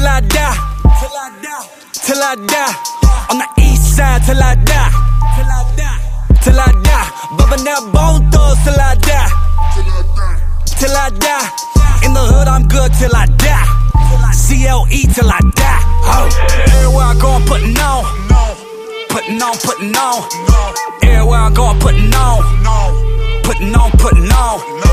till I die. Till I die. On the east side till I die. Till I die. Bumpin' that Bone Thugs till I die. Till I die. In the hood I'm good till I die. CLE till I die. Oh. Everywhere I go I'm putting on. Putting on, putting on. Everywhere I go I'm putting on. Putting on, putting on.